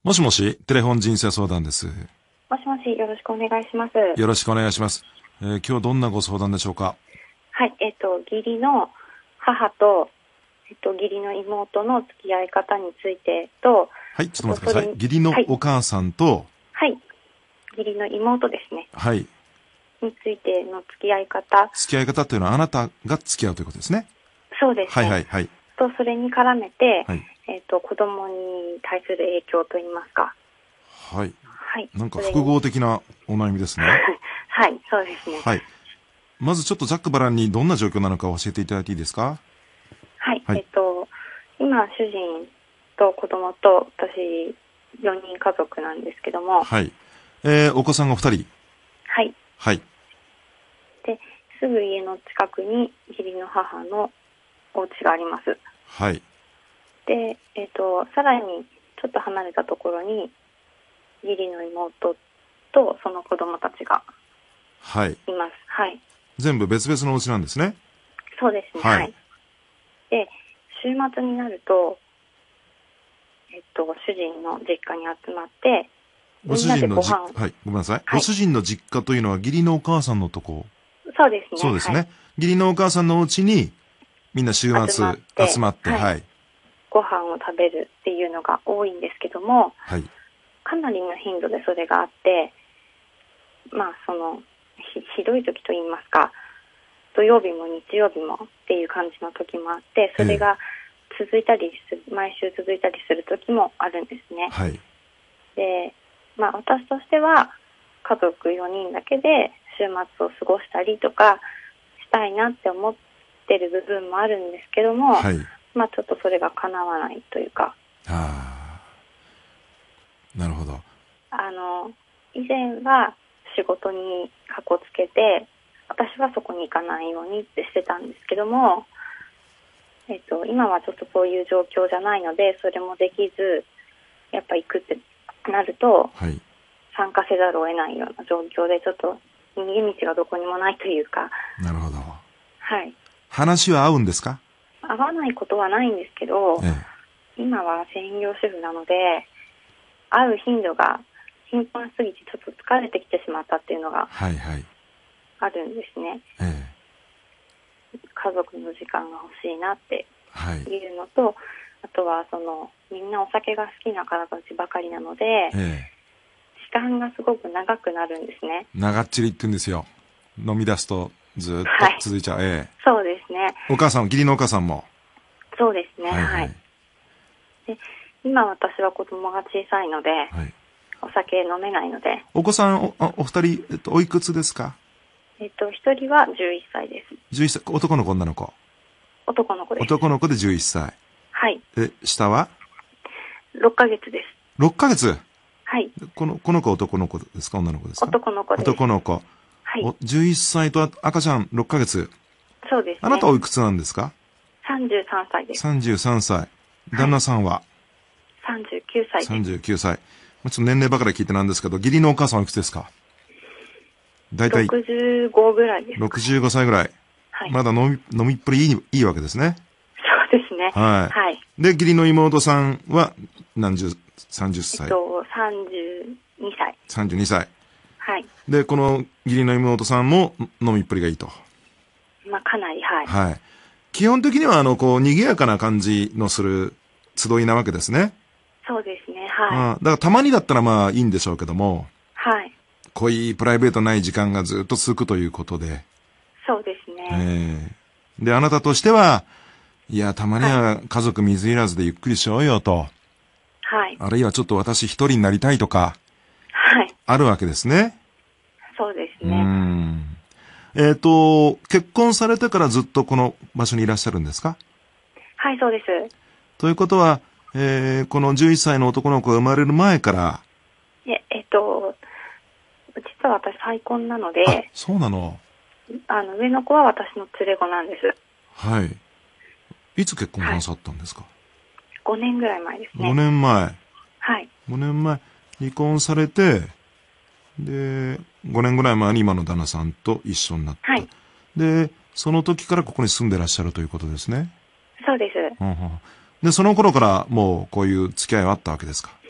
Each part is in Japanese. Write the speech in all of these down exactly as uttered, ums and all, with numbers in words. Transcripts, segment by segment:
もしもし、テレフォン人生相談です。 もしもし、よろしくお願いします。 よろしくお願いします。えー、今日どんなご相談でしょうか？ はい、えっと、義理の母と、えっと、義理の妹の付き合い方についてと、 はい、ちょっと待ってください。義理のお母さんと、 はい、はい、義理の妹ですね。 はい。 についての付き合い方。 付き合い方というのはあなたが付き合うということですね。 そうですね。 はいはいはい。 と、それに絡めて、 はい、 えっと、子供に対する影響といいますか。 はい。 はい。 なんか複合的なお悩みですね。 はい、そうですね。 はい。まずちょっとざっくばらんにどんな状況なのか教えていただいていいですか？ はい、 はい、 えっと、今、主人と子供と私、よにん家族なんですけども。 はい。えー、お子さんがふたり。 はい。 はい。 で、すぐ家の近くに義理の母のお家があります。 はい。 で、えっと、さらにちょっと離れたところに、義理の妹とその子供たちがはい。 います。はい。 全部別々のお家なんですね。 そうですね。 はい。 はい。で、週末になると、えっと、主人の実家に集まって、 ご主人の実みんなでご飯、 はい、ごめんなさい。 はい、 ご主人の実家というのは義理のお母さんのとこ。 そうですね。 そうですね。 はい、 義理のお母さんのお家にみんな週末集まって、集まってはい、はい。 ご飯を食べるっていうのが多いんですけども、 はい。 かなりの頻度でそれがあって、まあそのひ、ひどい時と言いますか、土曜日も日曜日もっていう感じの時もあって、それが続いたりする、ええ、毎週続いたりする時もあるんですね。 はい。 で、まあ私としては家族よにんだけで週末を過ごしたりとかしたいなって思ってる部分もあるんですけども、はい、まあちょっとそれが叶わないというか。 ああ、なるほど。 あの、以前は仕事にかこつけて、私はそこに行かないようにってしてたんですけども、えっと、今はちょっとそういう状況じゃないので、それもできず、やっぱ行くってなると、はい、参加せざるを得ないような状況で、ちょっと逃げ道がどこにもないというか。 なるほど。 はい。 話は合うんですか？ 合わないことはないんですけど、ええ、今は専業主婦なので、会う頻度が頻繁すぎてちょっと疲れてきてしまったっていうのがあるんですね。はいはい、ええ、家族の時間が欲しいなっていうのと、はい、あとはそのみんなお酒が好きな方たちばかりなので、ええ、時間がすごく長くなるんですね。 長っちりって言うんですよ。飲み出すとずっと続いちゃう。はい、ええ、 そうですね。 お母さん、義理のお母さんも。 そうですね。はい、はい。で、今私は子供が小さいので、はい、お酒飲めないので。 お子さん お, お二人、えっと、おいくつですか？ えっと、一人はじゅういっさいです。 じゅういっさい、男の子女の子？ 男の子です。 男の子でじゅういっさい。 はい。 で、下はろっかげつです。 ろっかげつ？ はい。 この、この子は男の子ですか女の子ですか？ 男の子です。 男の子。はい。じゅういっさいと赤ちゃんろっかげつ。 そうですね。 あなたおいくつなんですか？ さんじゅうさんさいです。 さんじゅうさんさい。旦那さんは、はい、 さんじゅうきゅうさいです。 さんじゅうきゅうさい。ちょっと年齢ばかり聞いてなんですけど、義理のお母さんはいくつですか？だいたい。 ろくじゅうごぐらいです。 ろくじゅうごさいぐらい。はい。まだ飲み、飲みっぷりいい、いいわけですね。 そうですね。 はい。はい。で、義理の妹さんは何十、さんじゅっさい。えっと、さんじゅうにさい。 さんじゅうにさい。 はい。 で、この義理の妹さんも飲みっぷりがいいと。 まあ、かなり、はい。 はい。基本的には、あの、こう、賑やかな感じのする集いなわけですね。 そうですね、はい。 あ、だからたまにだったらまあいいんでしょうけども。 はい。 濃いプライベートない時間がずっと続くということで。 そうですね。 ええー。で、あなたとしては、いや、たまには家族水入らずでゆっくりしようよと。 はい。 あるいはちょっと私一人になりたいとか。 はい。 あるわけですね。 そうですね。 うん。えっと、結婚されてからずっとこの場所にいらっしゃるんですか？ はい、そうです。 ということは、えー、このじゅういっさいの男の子が生まれる前から。 え、えっと、実は私再婚なので。 あ、そうなの。 あの、上の子は私の連れ子なんです。 はい。いつ結婚なさったんですか？はい、 ごねんぐらい前ですね。 ごねんまえ。 はい。 ごねんまえ、離婚されて、で、ごねんぐらい前に今の旦那さんと一緒になった。はい。で、その時からここに住んでらっしゃるということですね。 そうです。 うんうん、で、その頃からもうこういう付き合いはあったわけですか？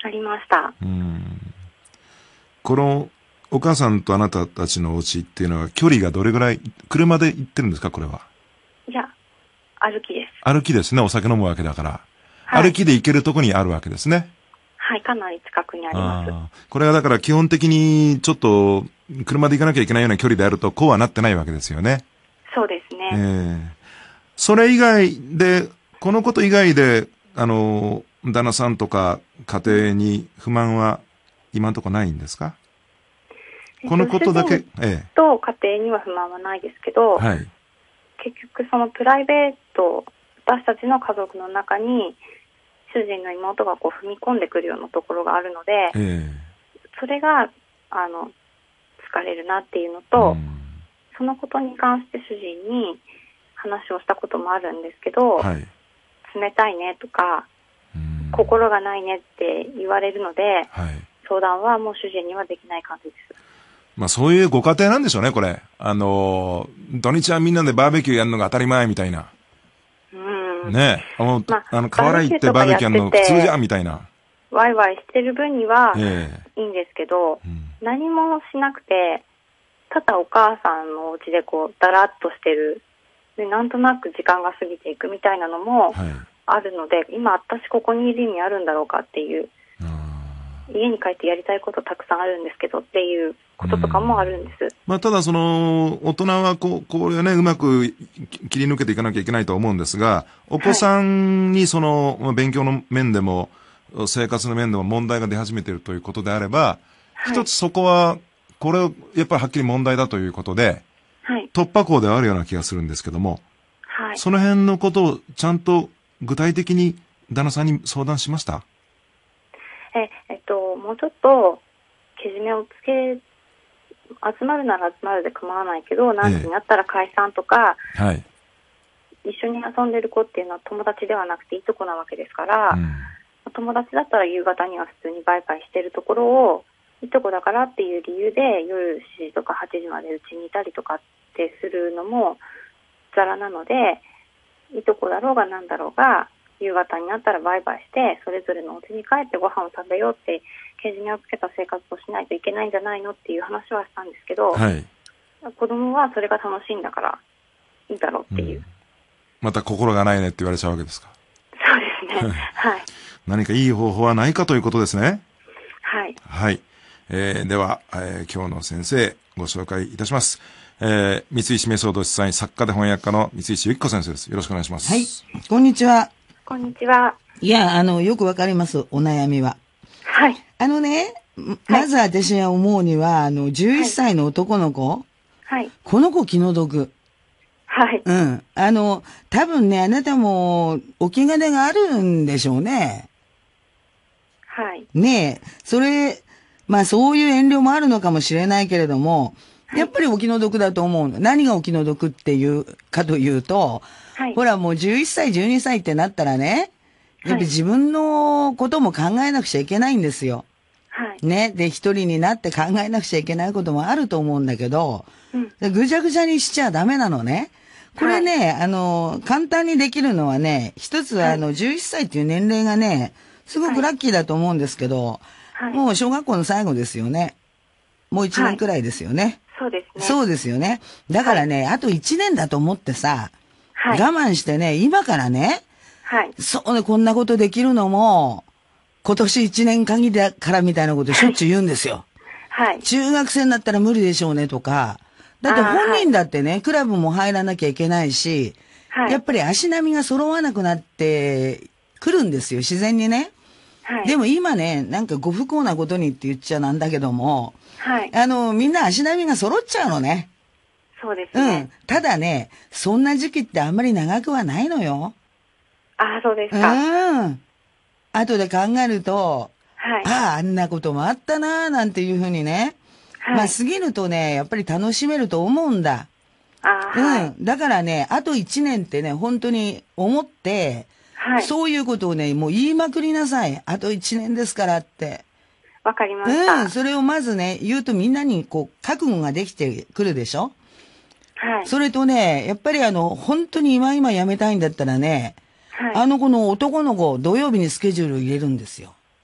ありました。 うん。この、お母さんとあなたたちのお家っていうのは距離がどれぐらい、車で行ってるんですか、これは。 いや、歩きです。 歩きですね、お酒飲むわけだから。はい、歩きで行けるとこにあるわけですね。 はい、かなり近くにあります。 あ、これはだから基本的にちょっと車で行かなきゃいけないような距離であるとこうはなってないわけですよね。 そうですね。 えー、それ以外で、このこと以外で、あの、旦那さんとか家庭に不満は今のところないんですか？このことだけ、 ええ。と家庭には不満はないですけど、はい、結局そのプライベート、私たちの家族の中に主人の妹がこう踏み込んでくるようなところがあるので、ええ、それがあの疲れるなっていうのと、うん、そのことに関して主人に話をしたこともあるんですけど、はい、冷たいねとか、うん、心がないねって言われるので、はい、相談はもう主人にはできない感じです。 まあそういうご家庭なんでしょうね、これ。あの、土日はみんなでバーベキューやるのが当たり前みたいな。うん。ねえ。あの、まあ、あの河原行ってバーベキューやるの普通じゃんみたいな。 ワイワイしてる分にはいいんですけど、えーうん、何もしなくて、ただお母さんのお家でこう、だらっとしてる。で、なんとなく時間が過ぎていくみたいなのもあるので、はい、今私ここにいる意味あるんだろうかっていう。家に帰ってやりたいことたくさんあるんですけどっていうこととかもあるんです。 まあ、ただその、大人はこう、これをね、うまく切り抜けていかなきゃいけないと思うんですが、お子さんにその、はい、勉強の面でも、生活の面でも問題が出始めているということであれば、はい、一つそこは、これをやっぱりはっきり問題だということで、はい、突破口ではあるような気がするんですけども、はい、その辺のことをちゃんと具体的に旦那さんに相談しました？ え、えっと、もうちょっと、けじめをつけ、集まるなら集まるで構わないけど、何時になったら解散とか、ええ、はい、一緒に遊んでる子っていうのは友達ではなくていとこなわけですから、うん、友達だったら夕方には普通にバイバイしてるところを、いとこだからっていう理由で夜しちじとかはちじまでうちにいたりとかってするのもザラなので、いとこだろうがなんだろうが、夕方になったらバイバイして、それぞれのお家に帰ってご飯を食べようって、けじめをつけた生活をしないといけないんじゃないのっていう話はしたんですけど、はい、子供はそれが楽しいんだからいいだろうっていう、うん。 また心がないねって言われちゃうわけですか？ そうですね。はい。 何かいい方法はないかということですね。 はい。 はい。えー、では、えー、今日の先生ご紹介いたします。えー、三石メソード主催作家で翻訳家の三石由紀子先生です。よろしくお願いします。 はい。こんにちは。 こんにちは。 いや、あの、よくわかります、お悩みは。 はい。 あのね、まず私が思うには、あの、じゅういっさいの男の子。はい。この子気の毒。 はい。 うん。あの、多分ね、あなたも、お気兼ねがあるんでしょうね。 はい。 ねえ、それ、まあそういう遠慮もあるのかもしれないけれども、はい、やっぱりお気の毒だと思うの。何がお気の毒っていうかというと、はい、ほらもうじゅういっさい、じゅうにさいってなったらね、やっぱり自分のことも考えなくちゃいけないんですよ。はい。ね。で、一人になって考えなくちゃいけないこともあると思うんだけど、うん、ぐちゃぐちゃにしちゃダメなのね。これね、はい、あの、簡単にできるのはね、一つはあの、じゅういっさいっていう年齢がね、すごくラッキーだと思うんですけど、はい、もう小学校の最後ですよね。もう一年くらいですよね。 はい、そうですね。 そうですよね。だからね、はい、あと一年だと思ってさ、はい、我慢してね、今からね、はい。そうね、こんなことできるのも、今年一年限りだからみたいなことしょっちゅう言うんですよ。はい。中学生になったら無理でしょうねとか。だって本人だってね、はい、クラブも入らなきゃいけないし、はい。やっぱり足並みが揃わなくなってくるんですよ、自然にね。はい。でも今ね、なんかご不幸なことにって言っちゃなんだけども、はい。あの、みんな足並みが揃っちゃうのね。 そうですね。 うん。ただね、そんな時期ってあんまり長くはないのよ。 ああ、そうですか。 うん。後で考えると、はい。ああ、あんなこともあったな、なんていうふうにね。はい。まあ、過ぎるとね、やっぱり楽しめると思うんだ。 ああ、はい。 うん。だからね、あと一年ってね、本当に思って、はい。そういうことをね、もう言いまくりなさい。あと一年ですからって。 わかりました。 うん。それをまずね、言うとみんなにこう、覚悟ができてくるでしょ？はい。それとね、やっぱりあの、本当に今今やめたいんだったらね、はい、あの子の男の子、土曜日にスケジュール入れるんですよ。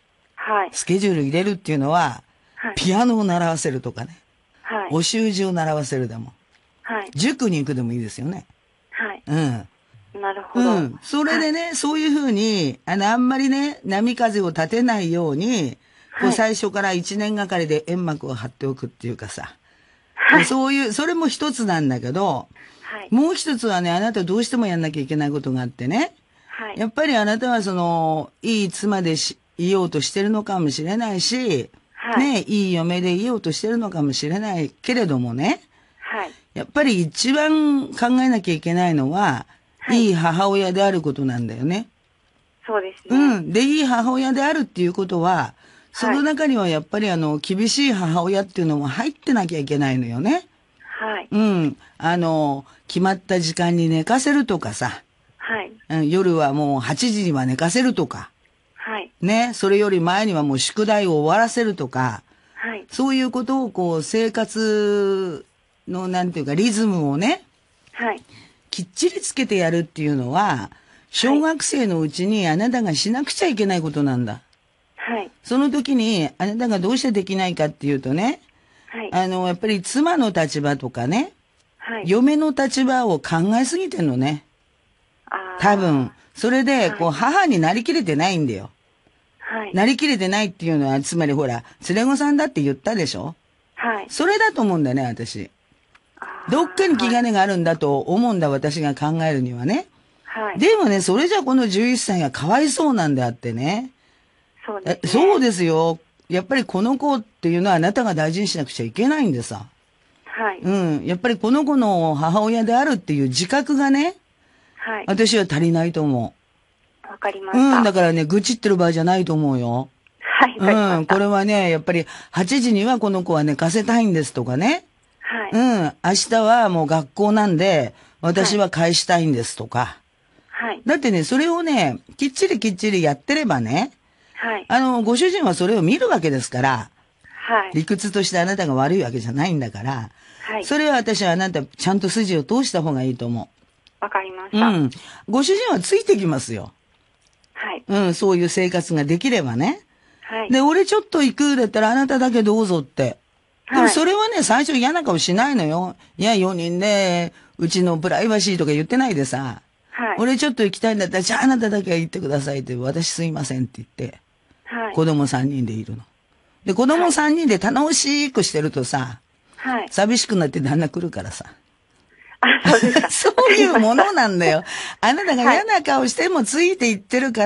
はい。 スケジュール入れるっていうのは、はい、ピアノを習わせるとかね。 はい。 お習字を習わせるでも。 はい。 塾に行くでもいいですよね。 はい。 うん。 なるほど。うん。 それでね、はい、そういうふうに、あの、あんまりね、波風を立てないように、こう最初から一年がかりで煙幕を張っておくっていうかさ。はい。そういう、それも一つなんだけど、はい。もう一つはね、あなたどうしてもやんなきゃいけないことがあってね。はい。やっぱりあなたはその、いい妻でし、いようとしてるのかもしれないし、はい。ね、いい嫁でいようとしてるのかもしれないけれどもね。はい。やっぱり一番考えなきゃいけないのは、はい、いい母親であることなんだよね。 そうですね。 うん。で、いい母親であるっていうことは、その中にはやっぱりあの、厳しい母親っていうのも入ってなきゃいけないのよね。はい。うん。あの、決まった時間に寝かせるとかさ。はい。うん、夜はもうはちじには寝かせるとか。はい。ね。それより前にはもう宿題を終わらせるとか。はい。そういうことをこう、生活のなんていうかリズムをね。はい。きっちりつけてやるっていうのは、小学生のうちにあなたがしなくちゃいけないことなんだ。はい。その時にあなたがどうしてできないかっていうとね、はい。あの、やっぱり妻の立場とかね、はい。嫁の立場を考えすぎてんのね。ああ。多分。それで、こう、母になりきれてないんだよ。はい。なりきれてないっていうのは、つまりほら、連れ子さんだって言ったでしょ？はい。それだと思うんだよね、私。どっかに気兼ねがあるんだと思うんだ、私が考えるにはね。はい。でもね、それじゃこのじゅういっさいがかわいそうなんであってね。そうですね。そうですよ。やっぱりこの子っていうのはあなたが大事にしなくちゃいけないんでさ。はい。うん。やっぱりこの子の母親であるっていう自覚がね。はい。私は足りないと思う。わかりました。 うん。だからね、愚痴ってる場合じゃないと思うよ。はい。うん。これはね、やっぱりはちじにはこの子は寝かせたいんですとかね。はい。うん。明日はもう学校なんで、私は返したいんですとか。はい。だってね、それをね、きっちりきっちりやってればね。はい。あの、ご主人はそれを見るわけですから。はい。理屈としてあなたが悪いわけじゃないんだから。はい。それは私はあなた、ちゃんと筋を通した方がいいと思う。 わかりました。 うん。ご主人はついてきますよ。はい。うん、そういう生活ができればね。はい。で、俺ちょっと行くだったらあなただけどうぞって。でもそれはね、最初嫌な顔しないのよ。いや、よにんで、うちのプライバシーとか言ってないでさ。はい。俺ちょっと行きたいんだったら、じゃああなただけは行ってくださいって、私すいませんって言って。はい。子供さんにんでいるの。で、子供さんにんで楽しくしてるとさ。はい。寂しくなって旦那来るからさ。 あ、そうですか。 そういうものなんだよ。あなたが嫌な顔してもついていってるから、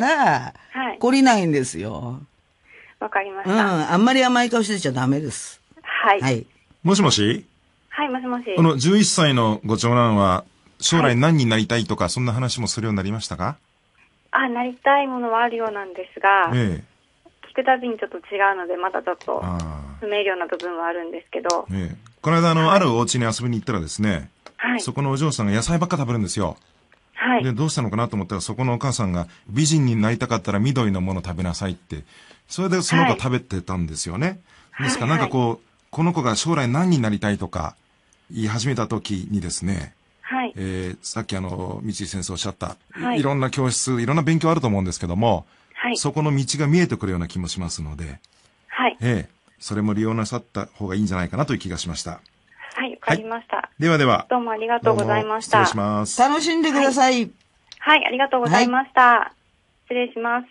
はい。懲りないんですよ。 わかりました。 うん。あんまり甘い顔してちゃダメです。 はい。はい。 もしもし？ はい、もしもし。 このじゅういっさいのご長男は、将来何になりたいとか、はい、そんな話もするようになりましたか？ あ、なりたいものはあるようなんですが、ええ、聞くたびにちょっと違うので、まだちょっと、不明瞭な部分はあるんですけど。 ええ、この間、あの、はい、あるお家に遊びに行ったらですね、はい、そこのお嬢さんが野菜ばっか食べるんですよ。はい。で、どうしたのかなと思ったら、そこのお母さんが、美人になりたかったら緑のもの食べなさいって、それでその子食べてたんですよね。はい、ですから、なんかこう、はいはい、この子が将来何になりたいとか言い始めた時にですね、はい。えー、さっきあの、道井先生おっしゃった、はい、いろんな教室、いろんな勉強あると思うんですけども、はい。そこの道が見えてくるような気もしますので、はい。ええー、それも利用なさった方がいいんじゃないかなという気がしました。 はい、わかりました。はい、 ではでは。 どうもありがとうございました。 失礼します。 楽しんでください。 はい、はい、ありがとうございました。はい、失礼します。